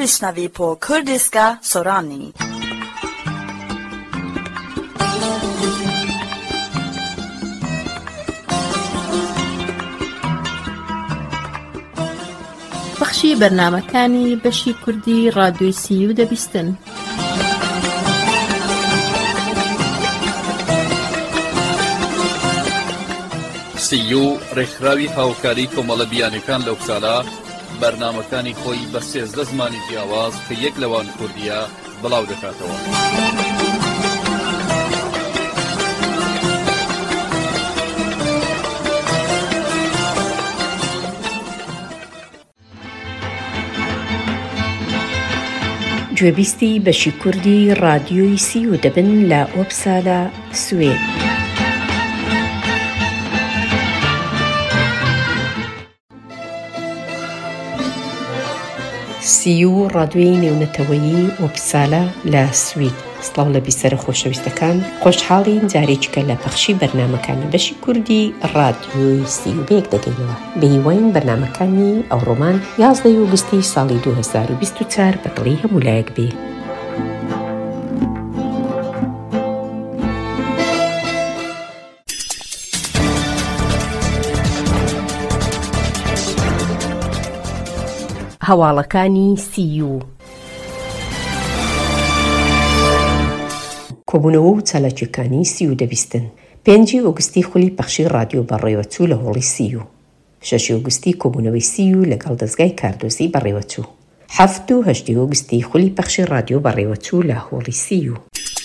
lyssnar vi på kurdiska Sorani. بەخشی بەرنامەکانی بەشی کوردی ڕادیۆی سیو دەبیستن. سیو ڕێکخراوی هاوکاری کۆمەڵە بیانەکان لەو ساڵە بەرنامەکانی خۆی بە 13 زمانی جیاواز کە یەک لەوان کوردیە بڵاو دەکاتەوە. گوێبیستی بەشی کوردی ڕادیۆی سیو دەبن لە ئۆپسالە سوێد. سیو ڕادیۆی نێونەتەوەیی ئۆپسالە لە سوید. سڵاو لە بیسەرە خۆشەویستەکان، خۆشحاڵین جارێککە لە پەخشی بەرنامەکانی بەشی کوردی ڕادیۆی سیو بێک دەگەینەوە. بەهیوان بەرنامەکانی ئەوڕۆمان 11 ئۆگستی ساڵی 2024 بەدڵی هەموو لایەک بێ. هەواڵەکانی سیو کۆبوونەوە و چالاکیەکانی سیو دەبیستن. 5 ئۆگستی خولی پەخشی ڕادیۆ بەڕێوەچوو لە هۆڵی سیو. 6 ئۆگستی کۆبوونەوەی سیو لەگەڵ دەستگای کاردۆزی بەڕێوەچوو. 7 و 8 ئۆگستی خولی پەخشی ڕادیۆ بەڕێوەچوو لە هۆڵی سیو.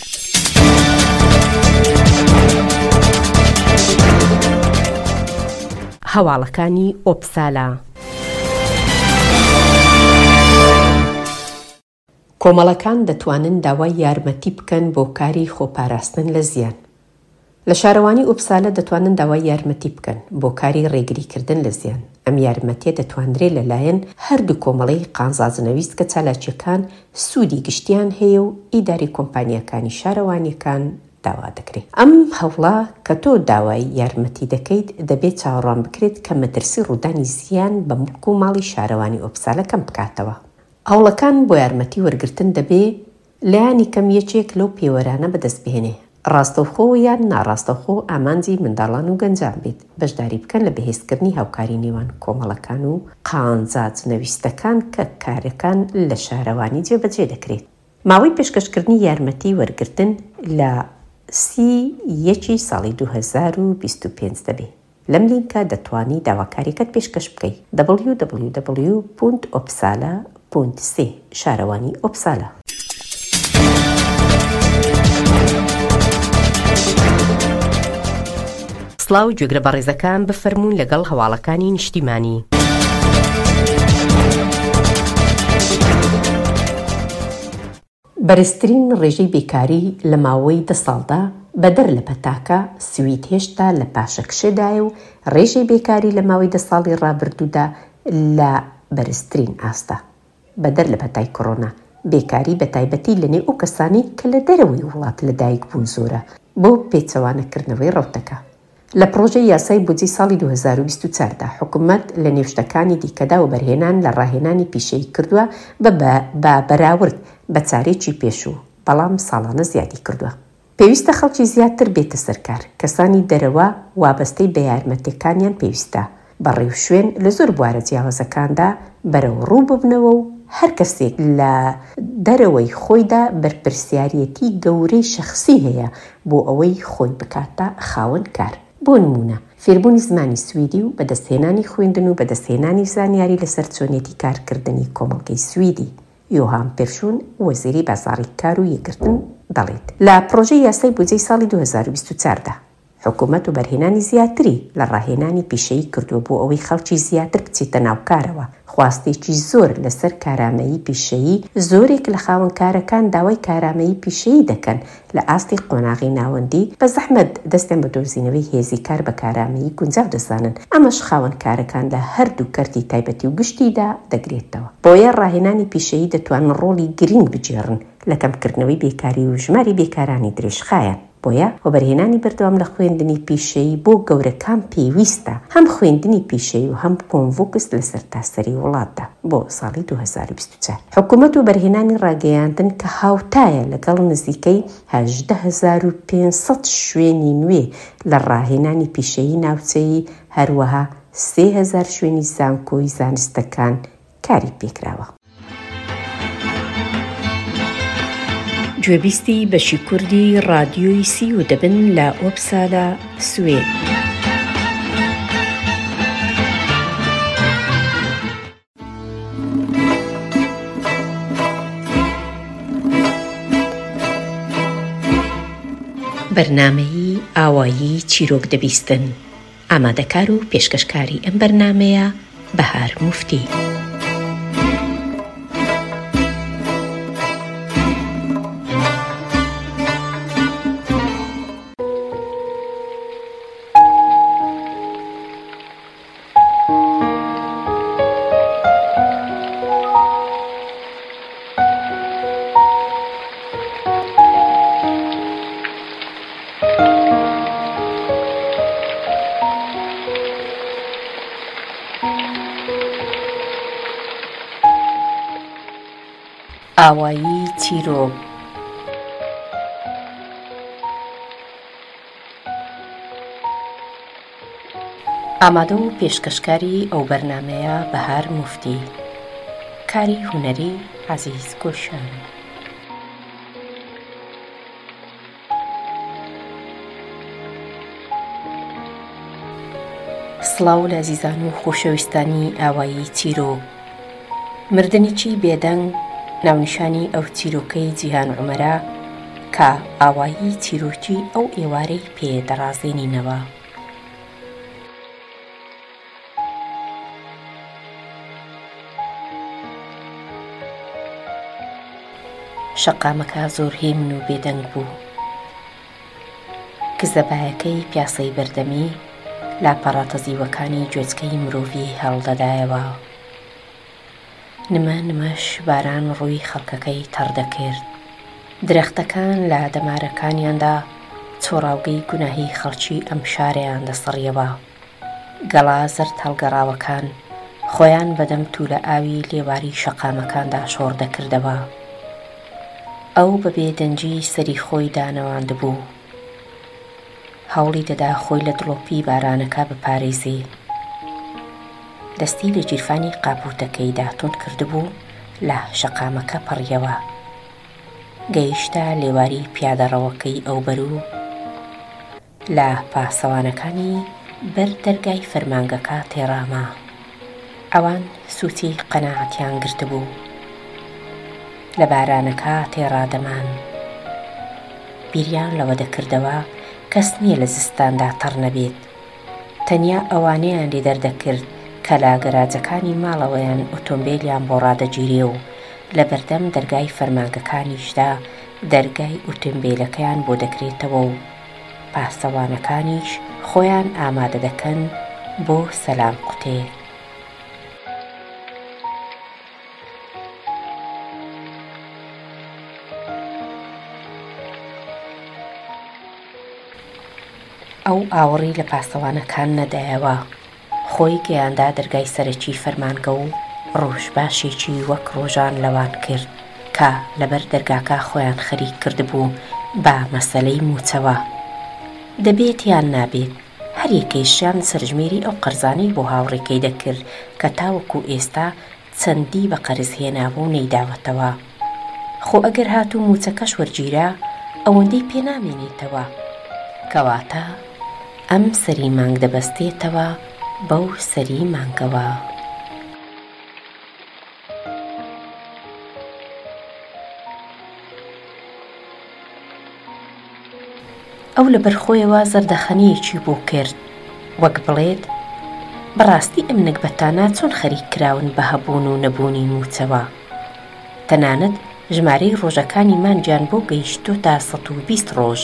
هەواڵەکانی ئۆپسالە. کۆمەڵەکان دەتوانن داوای یارمەتی بکەن بۆ کاری خۆپاراستن لە زیان. لە شارەوانی ئۆپسالە دەتوانن داوای یارمەتی بکەن بۆ کاری ڕێگریکردن لە زیان. ئەم یارمەتیە دەتوانرێت لەلایەن هەردوو کۆمەڵەی قانزازنەویست کە چالاکیەکان سوودی گشتیان هەیە و ئیداری کۆمپانیەکانی شارەوانیەکان داوا دەکرێت. ئەم هەوڵە کە تۆ داوای یارمەتی دەکەیت دەبێت چاوەڕوان بکرێت کە مەترسی ڕوودانی زیان بە مڵک و ماڵی شارەوانی ئۆپسالە کەم بکاتەوە. هەوڵەکان بۆ یارمەتی وەرگرتن دەبێ لایانی کەم یەکێک لەو پێوەرانە بەدەست بهێنێ. ڕاستەوخۆ یان ناڕاستەوخۆ ئامانجی منداڵان و گەنجان بێت. بەشداری بکەن لە بەهێزکردنی هاوکاری نێوان کۆمەڵەکان و قانزازنەویستەکان کە کارەکان لە شارەوانی جێبەجێ دەکرێت. ماوەی پێشکەشکردنی یارمەتی وەرگرتن لە 31 ساڵی 2025 دەبێت. لەم لینکە دەتوانی داواکاریەکەت پێشکەش بکەیت. www.opsala.c شارەوانی ئۆپسالە. سڵاو گوێگرە بەڕێزەکان بفەرموون لەگەڵ هەواڵەکانی نیشتیمانی. بەرزترین ڕێژەی بێکاری لە ماوەی 10 ساڵدا بەدەر لە پەتاکە سوید هێشتا لە پاشەکشەدایە و ڕێژەی بێکاری لە ماوەی 10 ساڵی ڕابردوودا لە بەرزترین ئاستا. بەدەر لە پەتای کۆڕۆنا بێکاری بە تایبەتی لەنێو ئەو کەسانی کە لە دەرەوەی وڵات لەدایک بوون زۆرە بۆ پێچەوانەکردنەوەی ڕەوتەکە. لە پرۆژەی یاسای بودجەی ساڵی 2024دا حکوومەت لە نێوشتەکانی دیکەدا و بەرهێنان لە ڕاهێنانی پیشەی کردووە بە بەراورد بە چارێکی پێشوو، بەڵام ساڵانە زیادی کردووە. پێویستە خەڵکی زیاتر بێتە سەرکار. کەسانی دەرەوە وابەستەی بە یارمەتیەکانیان پێویستە بەڕێو شوێن لە زۆر بوارە جیاوازەکاندا بەرەو ڕوو ببنەوە و هەر کەسێک لە دەرەوەی خۆیدا بەرپرسیارەتی گەورەی شەخصی هەیە بۆ ئەوەی خۆی بکاتە خاوەن کار. بۆ نمونە فێربوونی زمانی سویدی و بەدەستهێنانی خوێندن و بەدەستهێنانی زانیاری لەسەر چۆنێتی کارکردنی کۆمەڵگەی سویدی. یۆهان پێرشون وەزیری بازاڕی کار و یەکگرتن دەڵێت لە پرۆژەی یاسای بودجەی ساڵی 2024دا حکوومەت و بەرهێنانی زیاتری لە ڕاهێنانی پیشەیی کردووە بۆ ئەوەی خەڵکی زیاتر بچێتە ناوکارەوە. خواستێکی زۆر لەسەر کارامەیی پیشەیی، زۆرێک لە خاوەنکارەکان داوای کارامەیی پیشەیی دەکەن لە ئاستی قۆناغی ناوەندی بە زەحمەت دەستیان بە دۆزینەوەی هێزی کار بە کارامەیی گونجاو دەزانن. ئەمەش خاوەنکارەکان لە هەردوو کەرتی تایبەتی و گشتیدا دەگرێتەوە. بۆیە ڕاهێنانی پیشەیی دەتوانن ڕۆڵی گرنگ بجێڕن لە کەمکردنەوەی بێکاری و ژماری بێکارانی درێژخایەن. بۆیە وەبەرهێنانی بەردەوام لە خوێندنی پیشەیی بۆ گەورەکان پێویستە هەم خوێندنی پیشەیی و هەم کۆنڤۆکس لە سەرتاسەری وڵاتدا بۆ ساڵی 2024. حکوومەت و بەرهێنانی ڕاگەیاندن کە هاوتایە لەگەڵ نزیکەی 18,500 شوێنی نوێ لە ڕاهێنانی پیشەیی ناوچەیی هەروەها 3,000 شوێنی زانکۆی زانستەکان کاری پێکراوە. گوێبیستی بەشی کوردی ڕادیۆی سی و دەبن لە ئۆپسادا سوێد. بەرنامەی ئاوایی چیرۆک دەبیستن. ئامادەکار و پێشکەشکاری ئەم بەرنامەیە بەهار موفتی. ئاوایی چیرۆک. ئامادە و پێشکەشکاری ئەو بەرنامەیە بەهار موفتی. کاری هونەری عەزیز گۆشان. سڵاو لە عەزیزان و خۆشەویستانی ئاوایی چیرۆک. مردنێکی بێدەنگ ناونیشانی ئەو چیرۆکەی جیهان عومەرە کە ئاوایی چیرۆکی ئەو ئێوارەی پێدەڕازێنینەوە. شەقامەکە زۆر هێمن و بێدەنگ بوو. گزەبایەکەی پیاسەی بەردەمی لاپەڕاتە زیوەکانی گوێچکەی مرۆڤی هەڵدەدایەوە. نمەش باران ڕووی خەڵکەکەی تەڕدەکرد. درەختەکان لە دەمارەکانیاندا چۆڕاوگەی گوناهی خەڵکی ئەم شارەیان دەسڕیەوە. گەڵا زەرد هەڵگەڕاوەکان خۆیان بەدەم توولە ئاوی لێواری شەقامەکاندا شۆڕ دەکردەوە. ئەو بە بێدەنجی سەری خۆی دانەواند بوو. هەوڵی دەدا خۆی لە دڵۆپی بارانەکە بپارێزی. دەستی لە گیرفانی قاپوتەکەیدا تۆند کردبوو لە شەقامەکە پەڕیەوە. گەیشتە لێواری پیادەڕەوەکەی ئەو بەرو لە پاسەوانەکانی بەر دەرگای فەرمانگەکە تێڕاما. ئەوان سووتی قەناعەتیان گرتبوو. لە بارانەکە تێڕادەمان. بیریان لەوە دەکردەوە کەس نییە لە زستاندا تەڕ نەبێت. تەنیا ئەوانەیان لێ دەردەکرد کە لە گەراجەکانی ماڵەوەیان ئۆتۆمبیلیان بۆ ڕادەگیرێ و لە بەردەم دەرگای فەرمانگەکانیشدا دەرگای ئۆتۆمبیلەکەیان بۆ دەکرێتەوە و پاسەوانەکانیش خۆیان ئامادە دەکەن بۆ سەلام قوتێ. ئەو ئاوەڕی لە پاسەوانەکان نەدایەوە. خۆی گەیاندا دەرگای سەرەکی فەرمانگە و ڕۆژباشێکی وەک ڕۆژان لەوان کرد کە لەبەر دەرگاکە خۆیان خەریک کردبوو بە مەسەلەی موچەوە. دەبێت یان نابێت هەر یەکەیشیان سەرژمێری ئەو قەرزانەی بۆ هاوڕێکەی دەکرد کە تاوەکو ئێستا چەندی بە قەرز هێنابوو و نەیداوەتەوە. خۆ ئەگەر هاتوو موچەکەش وەرگیرا ئەوەندەی پێنامێنێتەوە. کەواتە ئەم سەری مانگ دەبەستێتەوە بەو سەری مانگەوە. ئەو لە بەرخۆیەوە زەردەخەنەیەکی بۆ کرد وەک بڵێت بەڕاستی ئەم نەکبەتانە چۆن خەریک کراون بە هەبوون و نەبوونی موچەوە. تەنانەت ژمارەی ڕۆژەکانی مانگیان بۆ گەیشتۆ تا 120 ڕۆژ.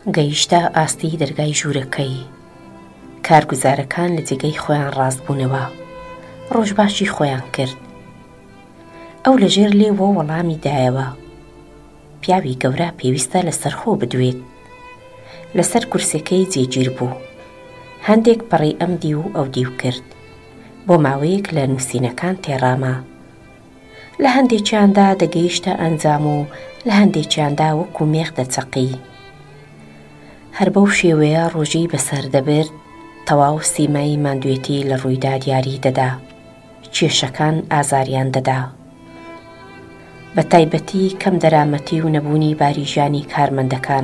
گەیشتە ئاستی دەرگای ژوورەکەی. کارگوزارەکان لە جێگەی خۆیان ڕاستبوونەوە، ڕۆژباشی خۆیان کرد. ئەو لەژێر لێوە وەڵامی دایەوە. پیاوی گەورە پێویستە لەسەر خۆ بدوێت. لەسەر کورسەکەی جێگیر بوو. هەندێک پەڕی ئەم دی و ئەو دیو کرد. بۆ ماوەیەک لە نووسینەکان تێڕاما. لە هەندێکیاندا دەگەیشتە ئەنجام و لە هەندێکیاندا وەکو مێخ دەچەقی. هەر بەو شێوەیە ڕۆژی بەسەر دەبرد، تەواو سیمای ماندوێتی لە ڕوویدا دیاری دەدا، کێشەکان ئازاریان دەدا. بە تایبەتی کەم دەرامەتی و نەبوونی باریژانی کارمەندەکان.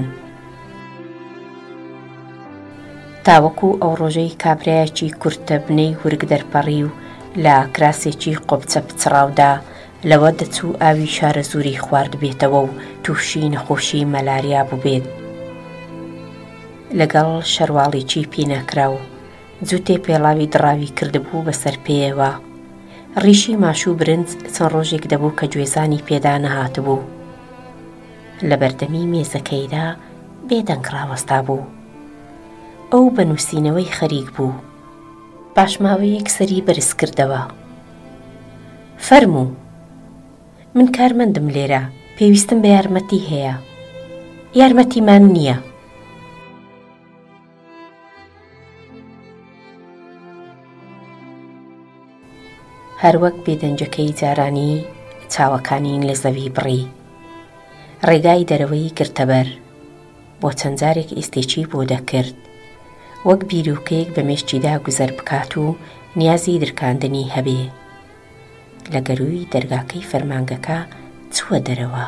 تاوەکو ئەو ڕۆژەی کابرایەکی کورتە بنەی ورگ دەرپەڕی و لە کراسێکی قۆبچە پچڕاودا لەوە دەچوو ئاوی شارە زووری خوارد بێتەوە و تووشی نەخۆشی مەلاریا بووبێت. لەگەڵ شەرواڵێکی پێنەکرا و جووتێ پێڵاوی دڕاوی کردبوو بەسەر پێیەوە. ڕیشی ماش و برنج چەند ڕۆژێک دەبوو کە گوێزانی پێدا نەهاتبوو. لە بەردەمی مێزەکەیدا بێدەنگ ڕاوەستا بوو. ئەو بە نووسینەوەی خەریک بوو. پاشماوەیەک سەری بەرز کردەوە. فەرموو، من کارمەندم لێرە، پێویستم بە یارمەتی هەیە. یارمەتیمان نییە. هەروەک بێدەنجەکەی جارانی چاوەکانین لە زەوی بڕی. ڕێگای دەرەوەی گرتەبەر. بۆ چەند جارێک ئێستێکی بۆ دەکرد، وەک بیرۆکەیەک بە مێشتیدا گوزەر بکات و نیازی درکاندنی هەبێ. لە گەروی دەرگاکەی فەرمانگەکە چووە دەرەوە.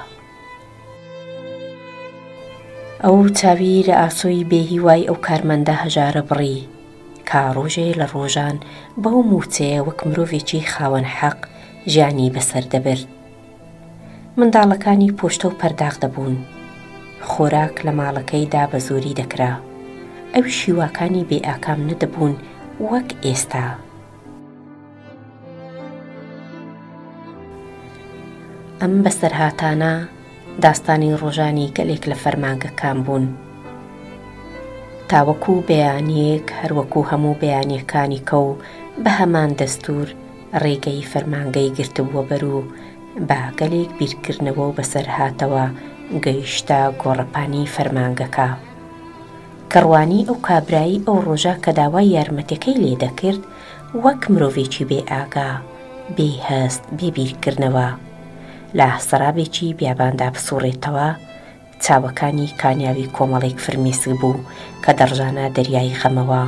ئەو چاوی لە ئاسۆی بێهیوای ئەو کارمەندە هەژارە بڕی، کا ڕۆژێ لە ڕۆژان بەو موچەیە وەک مرۆڤێکی خاوەن حەق ژیانی بەسەر دەبرد. منداڵەکانی پۆشتە و پەرداغ دەبوون. خۆراک لە ماڵەکەیدا بە زۆری دەکرا. ئەوی شیواکانی بێ ئاکام نەدەبوون وەک ئێستا. ئەم بەسەرهاتانە داستانی ڕۆژانی گەلێک لە فەرمانگەکان بوون. تاوەکو بەیانیەک هەروەکو هەموو بەیانیەکانی کە و بە هەمان دەستور ڕێگەی فەرمانگەی گرتبووە بەر و با گەلێک بیرکردنەوە و بەسەرهاتەوە گەیشتە گۆڕەپانی فەرمانگەکە. کەڕوانی ئەو کابرایی ئەو ڕۆژە کە داوای یارمەتەکەی لێ دەکرد وەک مرۆڤێکی بێ ئاگا، بێ هەست، بێ بیرکردنەوە لە سەرابێکی بیاباندا بسوڕێتەوە. چاوەکانی کانیاوی کۆمەڵێک فرمێسک بوو کە دەڕژانە دەریای خەمەوە.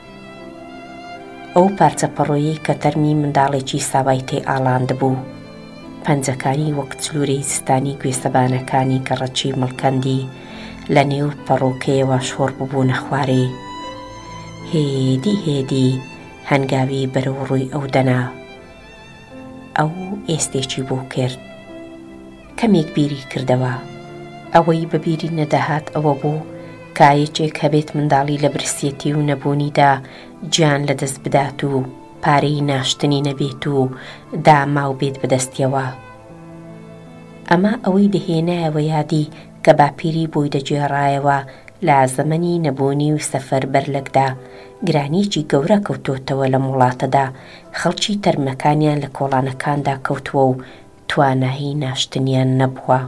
ئەو پارچە پەڕۆیی کە تەرمی منداڵێکی ساوای تێ ئاڵاند بوو. پەنجەکانی وەک چلوورەی زستانی گوێسەبانەکانی گەڕەکی مڵکەندی لە نێو پەڕۆکەیەوە شۆڕ ببوونە خوارێ. هێدی هێدی هەنگاوی بەرەو ڕووی ئەو دەنا. ئەو ئێستێکی بۆ کرد. کەمێک بیری کردەوە. ئەوەی بەبیری نەدەهات ئەوە بوو کایەکێک هەبێت منداڵی لە برسێتی و نەبوونیدا گیان لەدەست بدات و پارەی ناشتنی نەبێت و داماو بێت بەدەستیەوە. ئەمە ئەوەی دەهێنایەوە یادی کە باپیری بۆی دەگێڕایەوە لە زەمەنی نەبوونی و سەفەر بەرلەکدا گرانیکی گەورە کەوتۆتەوە لە وڵاتەدا. خەڵکی تەرمەکانیان لە کۆڵانەکاندا کەوتووە و توانایی ناشتنیان نەبووە.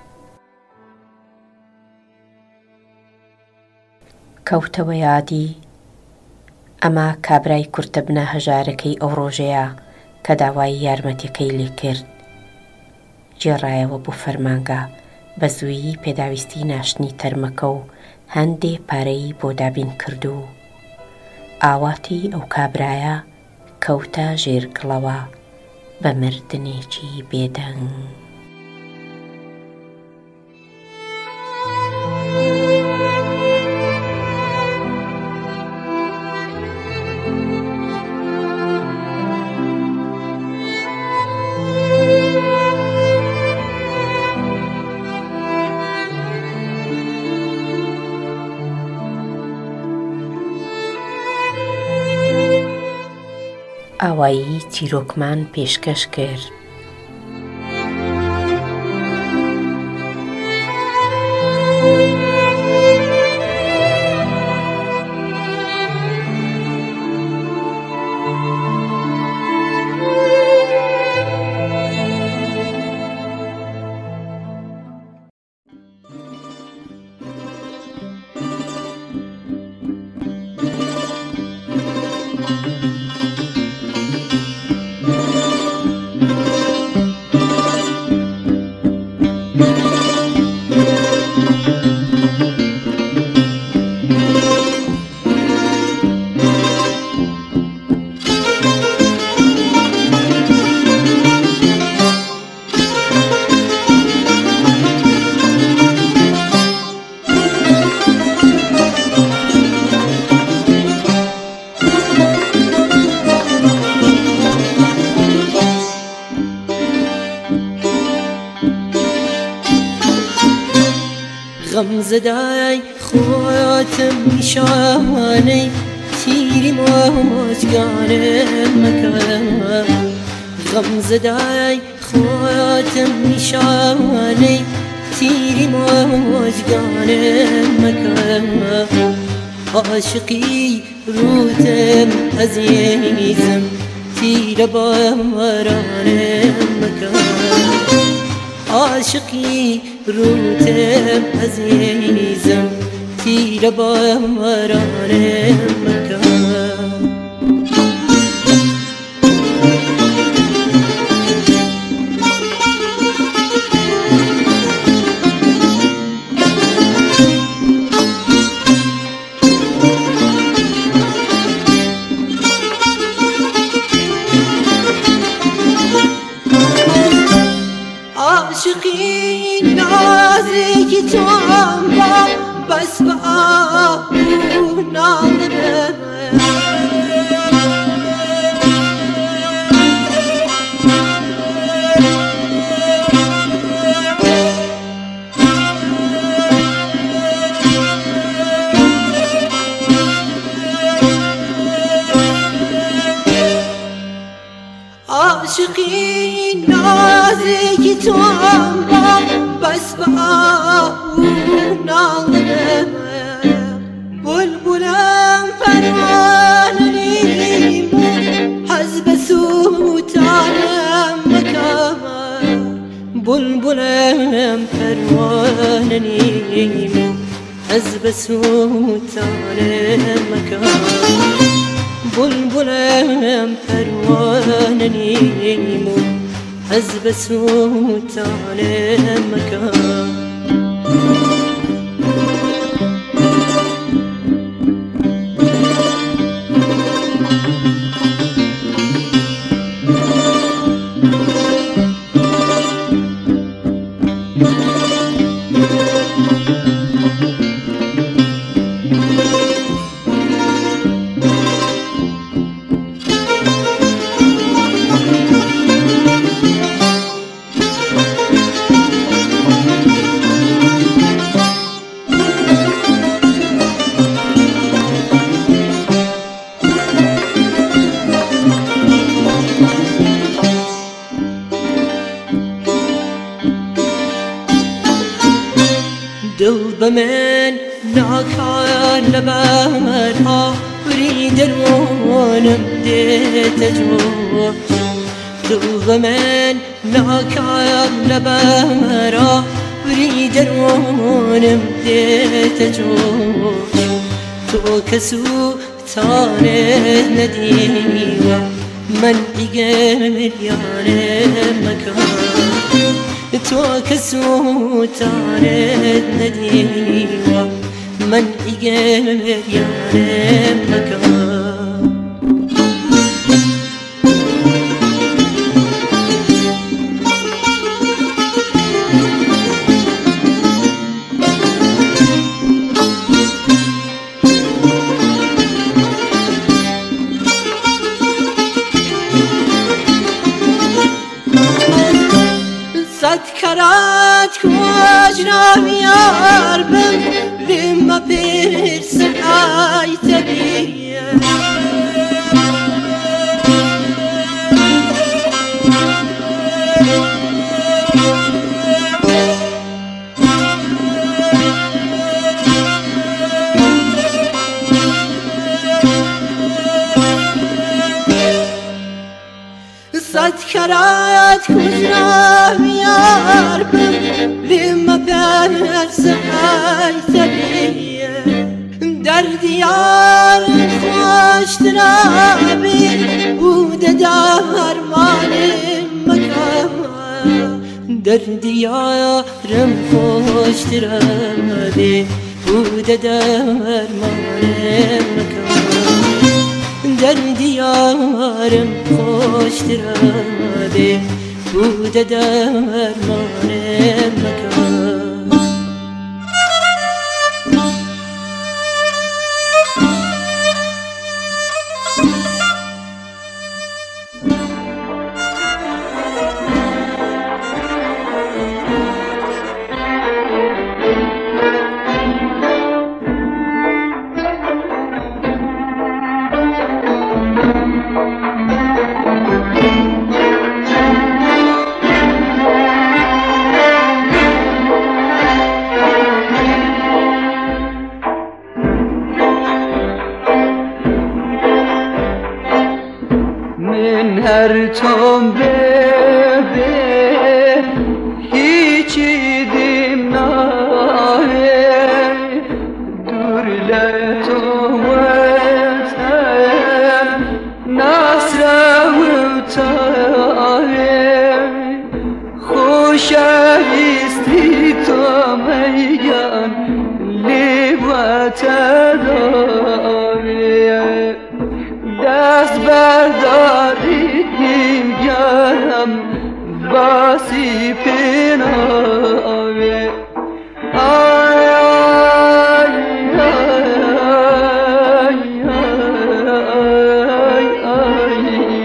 کەوتەوە یادی ئەمە کابرای کورتەبنە هەژارەکەی ئەو ڕۆژەیە کە داوای یارمەتیەکەی لێ کرد. گێڕایەوە بۆ فەرمانگە، بە زوویی پێداویستی ناشتنی تەرمەکە و هەندێ پارەی بۆ دابین کرد و ئاواتی ئەو کابرایە کەوتە ژێرگڵەوە بە مردنێکی بێدەنگ. ئاوایی چیرۆکمان پێشکەش کرد. غم زدای خاتم نشانه تیری موجگانه مکان غم زدای خاتم نشانه تیری موجگانه مکان عاشقی روتم عزیزم تیر بارانه مکان عاشقی روتم عزیزم تیر بارانه مکان عاشقی نازی توام بس با ناله عاشقی نازی توام بس با ناله بلبلم پروانه‌ایم حزب سوتانم مکان بلبلم پروانه‌ایم حزب سوتانم مکان بلبلم پروانه‌ایم حزب سوتانم مکان دل بمن ناکار لبرها برید روانم دیت جوش دل بمن ناکار لبرها برید روانم دیت جوش تو کسو تانه ندیوه من ایگه ملیانه مکان تو کسو تارد ندیوه من ایگه ملیانه مکان کرد کجرا بیار بم لما برس ای تبیه صد کرد کجرا بیار بم لما برس ای تبیه در دیار خوش ترابی بود درمان مکان در دیارم خوش ترابی بود درمان مکان در دیارم خوش ترابی بود درمان مکان من هر تم به هیچی دیم نایه دور لتم وطن نصره و تایه خوشویستی تو میگن لیواتداره دست برداریم گرم باسی پناوه آی آی آی آی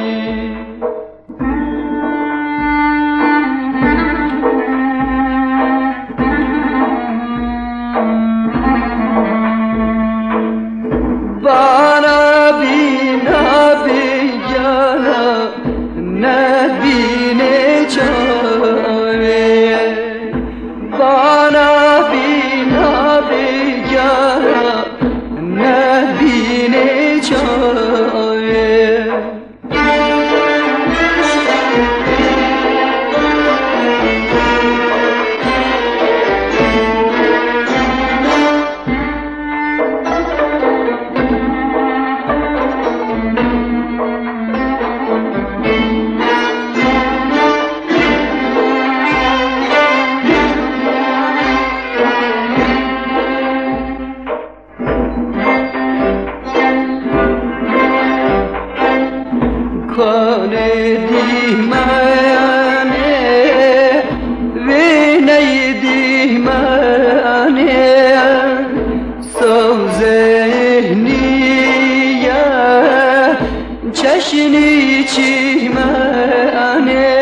بارا بینا بیجانا نبینه چاره بارا بینا بیجانا نبینه چاره کنه دیمانه وینه دیمانه سوزنیه چشنی چیمانه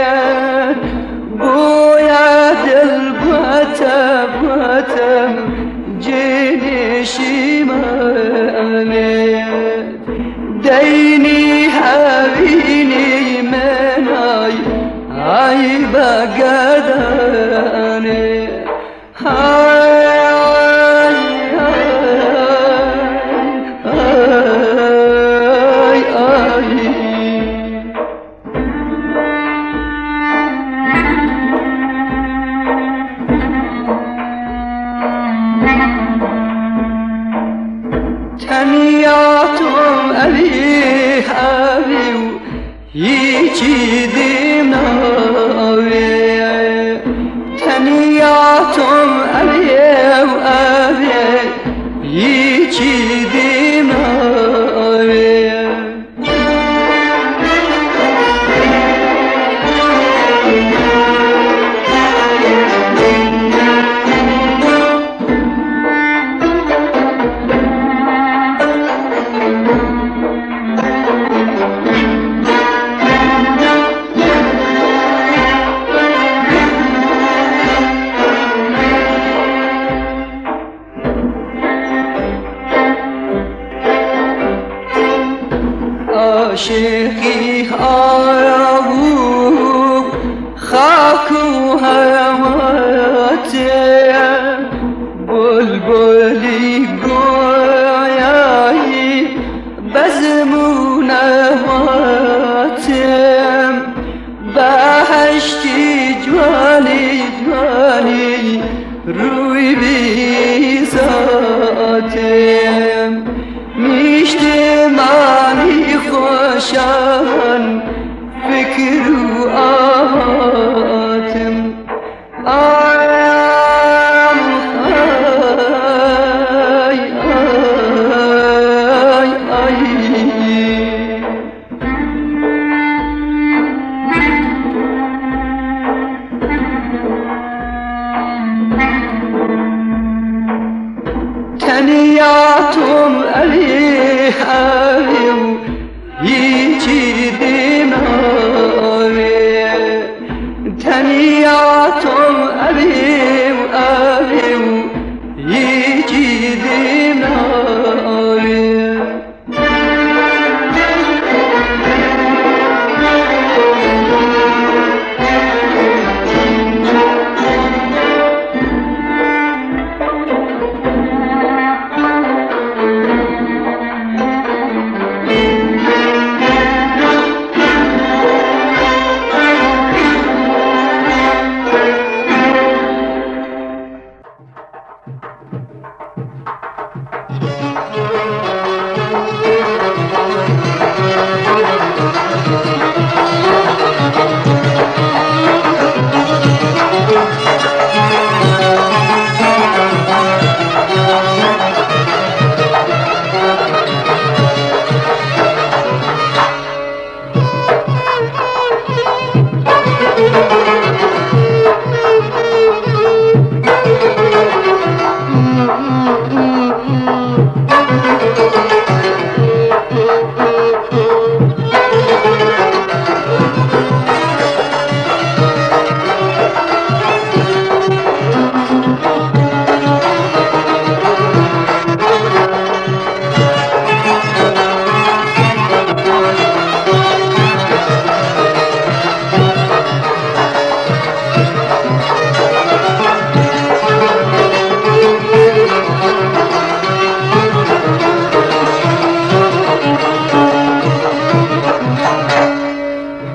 بویا دل باتم جنشیمانه دینی حوینی منای ای بگدانه های تنیاتم علی حبیو هیچی دیم ناوی تنیاتم علی هیچی دیم ناوی عاشقی آبو خاک و هواتم بلبلی گویایی بزمون هواتم بهشتی جوانی جوانی روی بیزاتم میشته مانی خوشا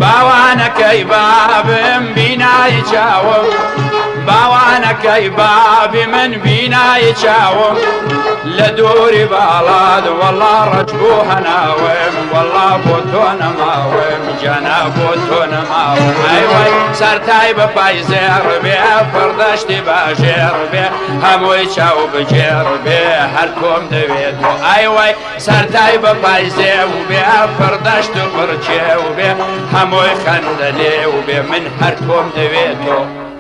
باوانەکەی بابم بینایی چاوم باوانەکەی بابی من بینایی چاوم لە دووری باڵاد وەڵا ڕەج بوو هەناوم وەڵا بۆ تۆ نەماوم جانا بۆ تۆ نەماوم ئەیوەی سەرتای بە پای زێڕ بێ پڕدەشتی باژێڕ بێ هەمووی چاو بجێڕ بێ هەر تۆم دەوێت و ئەیوەی سەرتای بە پای زێ و بێ پڕدەشت و پڕچێ و بێ هەمووی خەندە لێ و بێ من هەر تۆم دەوێتەوە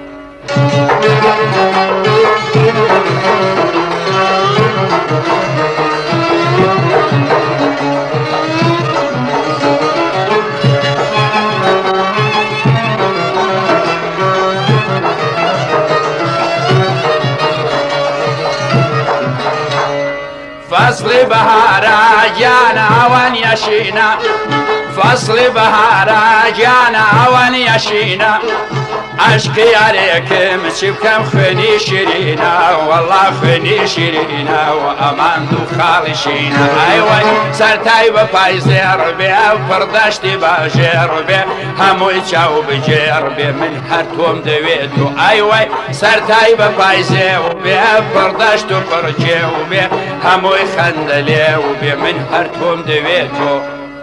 فصل بهارا جان اوان یشینا فصل بهارا جان اوان یشینا عشق یاریکم چی بکەم خوێنی شیرینە وەڵا خوێنی شیرینە و ئەمان دوو خاڵی شینە ئەیوەی سەرتای بە پای زێڕ بێ پڕدەشتی باژێڕ بێ هەمووی چاو بجێڕ بێ من هەر تۆم دەوێت و ئەیوەی سەرتای بە پای زێ و بێ پڕدەشت و پڕچێ و بێ هەمووی خەندە لێ و بێ من هەر تۆم دەوێت و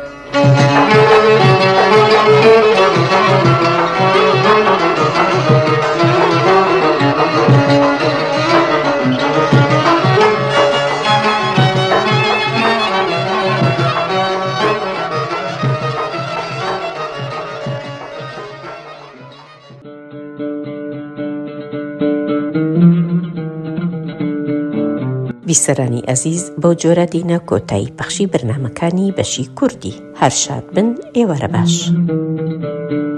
بیسەرانی ئەزیز بەو جۆرە دینە کۆتایی پەخشی بەرنامەکانی بەشی کوردی هەر شاد بن ئێوارە باش.